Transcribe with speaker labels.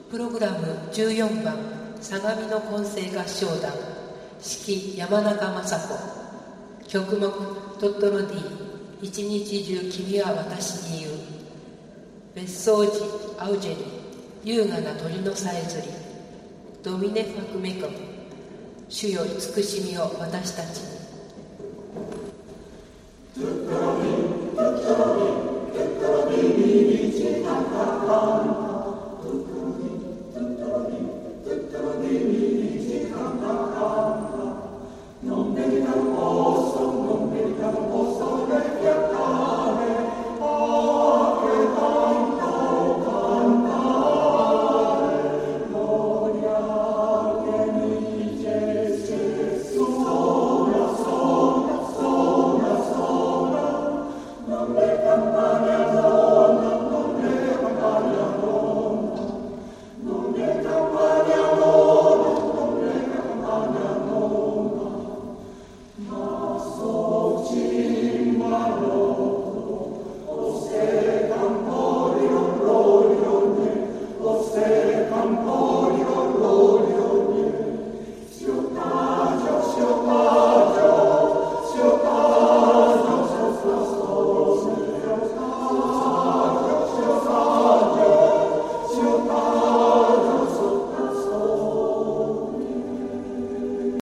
Speaker 1: プログラム14番相模の混声合唱団指揮山中雅子、曲目トットロディ一日中君は私に言う、別荘地アウジェリ優雅な鳥のさえずり、ドミネ・ファクメコム、主よ慈しみを私たちに。